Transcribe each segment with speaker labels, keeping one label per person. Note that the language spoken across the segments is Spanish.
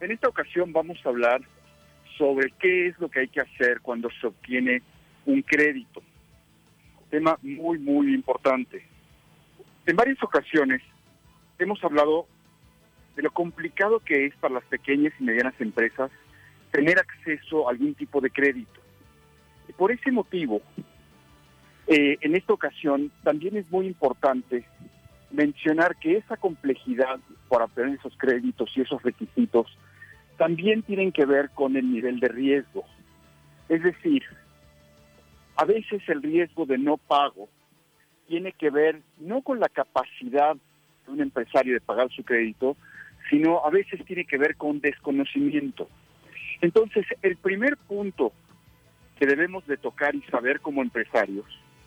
Speaker 1: En esta ocasión vamos a hablar sobre qué es lo que hay que hacer cuando se obtiene un crédito. Tema muy, muy importante. En varias ocasiones hemos hablado de lo complicado que es para las pequeñas y medianas empresas tener acceso a algún tipo de crédito. Y por ese motivo, en esta ocasión también es muy importante mencionar que esa complejidad para obtener esos créditos y esos requisitos también tienen que ver con el nivel de riesgo. Es decir, a veces el riesgo de no pago tiene que ver no con la capacidad de un empresario de pagar su crédito, sino a veces tiene que ver con desconocimiento. Entonces, el primer punto que debemos de tocar y saber como empresarios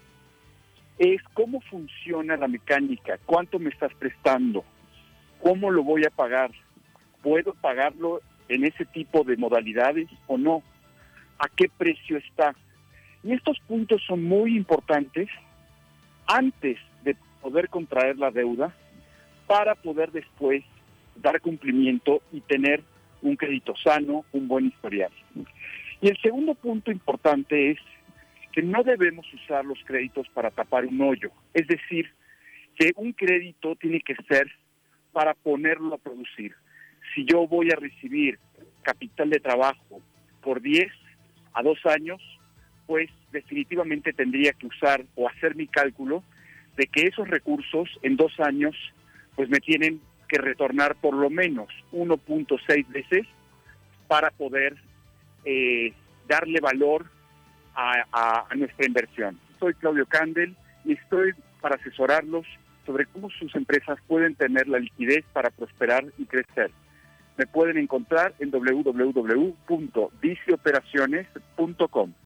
Speaker 1: es cómo funciona la mecánica, cuánto me estás prestando, cómo lo voy a pagar, puedo pagarlo en ese tipo de modalidades o no, a qué precio está. Y estos puntos son muy importantes antes de poder contraer la deuda para poder después dar cumplimiento y tener un crédito sano, un buen historial. Y el segundo punto importante es que no debemos usar los créditos para tapar un hoyo. Es decir, que un crédito tiene que ser para ponerlo a producir. Si yo voy a recibir capital de trabajo por 10 a 2 años, pues definitivamente tendría que usar o hacer mi cálculo de que esos recursos en 2 años pues me tienen que retornar por lo menos 1.6 veces para poder darle valor a nuestra inversión. Soy Claudio Candel y estoy para asesorarlos sobre cómo sus empresas pueden tener la liquidez para prosperar y crecer. Me pueden encontrar en www.dicioperaciones.com.